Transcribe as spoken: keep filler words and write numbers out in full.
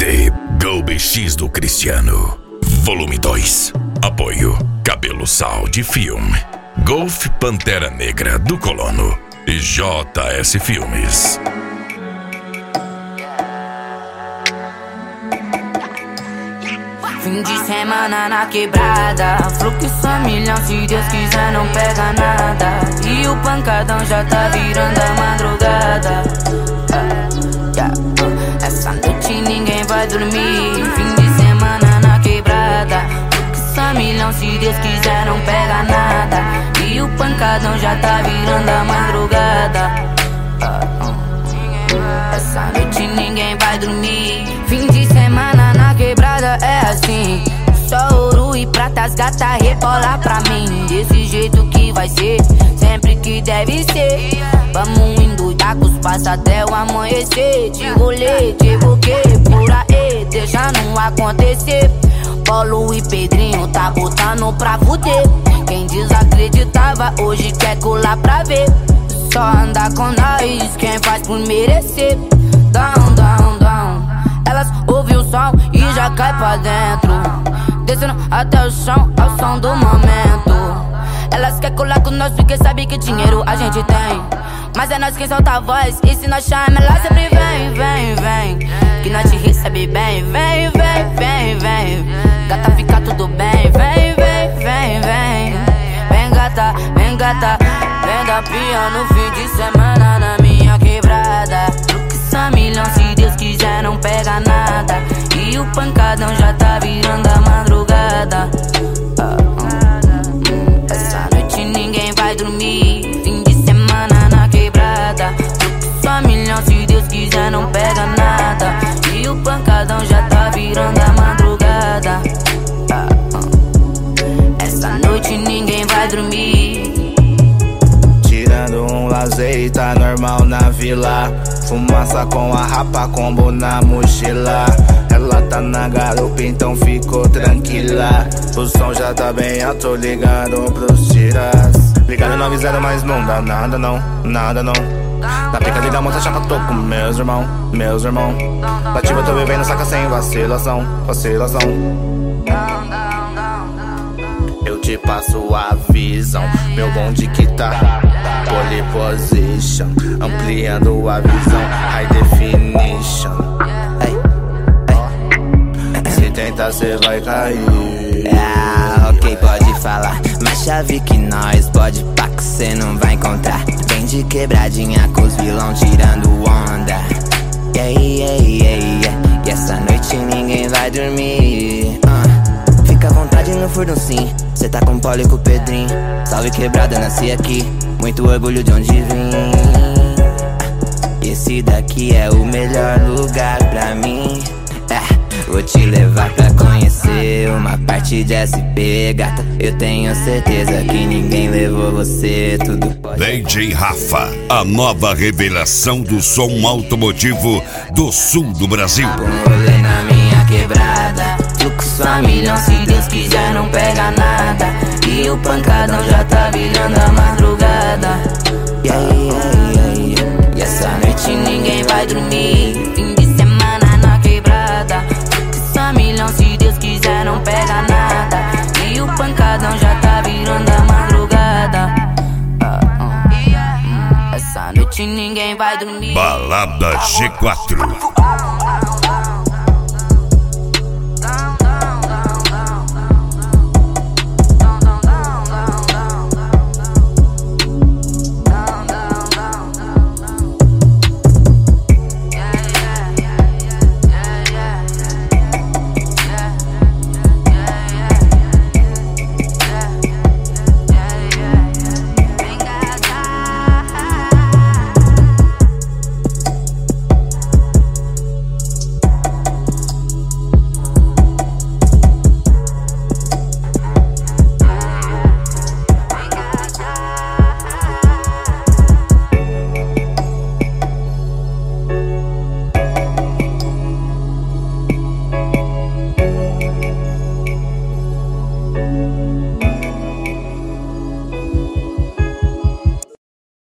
D Go B X do Cristiano. Volume dois. Apoio Cabelo Sal de Filme, Golf Pantera Negra do Colono e J S Filmes. Fim de semana na quebrada, fluxo a milhão, se Deus quiser não pega nada. E o pancadão já tá virando a madrugada. uh, yeah, uh, Essa noite ninguém vai dormir. Fim de semana na quebrada, fluxo a milhão, se Deus quiser não pega nada. E o pancadão já tá virando a madrugada. uh, uh, Essa noite ninguém vai dormir. Fim de semana na quebrada é assim, só ouro e prata, as gata rebola pra mim. Desse jeito que vai ser, sempre que deve ser. Vamos endoidar com os passos até o amanhecer. De rolê, de buquê, por aí, deixa não acontecer. Paulo e Pedrinho tá botando pra fuder. Quem desacreditava hoje quer colar pra ver. Só anda com nós quem faz por merecer. Down, down, down. Elas ouvem o som e já cai pra dentro, descendo até o chão ao som do momento. Elas querem colar com nós porque sabem que dinheiro a gente tem, mas é nós quem solta a voz. E se nós chama, ela sempre vem, vem, vem. Que nós te recebe bem, vem, vem, vem, vem. Gata, fica tudo bem, vem, vem, vem, vem. Vem gata, vem gata, vem dar pia no fim de semana na minha quebrada. A milhão, se Deus quiser não pega nada. E o pancadão já tá virando a madrugada. uh, Essa noite ninguém vai dormir. Fim de semana na quebrada, só milhão, se Deus quiser não pega nada. E o pancadão já tá virando a madrugada. uh, Essa noite ninguém vai dormir. Tirando um lazer, tá normal na vila. Fumaça com a rapa, combo na mochila. Ela tá na garupa, então ficou tranquila. O som já tá bem alto, ligado pros tiras. Ligado nove zero, mas não dá nada não, nada não. Na pica da moça chata, tô com meus irmão, meus irmão. Lativa, tô bebendo, saca sem vacilação, vacilação. Eu te passo a visão, meu bonde que tá pole position, ampliando a visão, high definition. Hey, hey. Se tentar cê vai cair. Ah, ok, pode falar, mas chave que nós pode pá que cê não vai encontrar. Vem de quebradinha com os vilão tirando onda. Yeah, yeah, yeah, yeah. E essa noite ninguém vai dormir. uh. Fica à vontade no furduncinho, cê tá com Paulo e com o Pedrinho. Salve quebrada, nasci aqui, muito orgulho de onde vim. Esse daqui é o melhor lugar pra mim. é, Vou te levar pra conhecer uma parte de S P, gata. Eu tenho certeza que ninguém levou você, tudo pode. D J Rafa, a nova revelação do som automotivo do sul do Brasil. Um rolê na minha quebrada, fluxo a milhão, se Deus quiser não pega nada. E o pancadão já tá virando a madrugada. Yeah, yeah, yeah, yeah. E essa noite ninguém vai dormir. Fim de semana na quebrada, fluxo a milhão, se Deus quiser não pega nada. E o pancadão já tá virando a madrugada. uh, uh, uh. Essa noite ninguém vai dormir. Balada G quatro.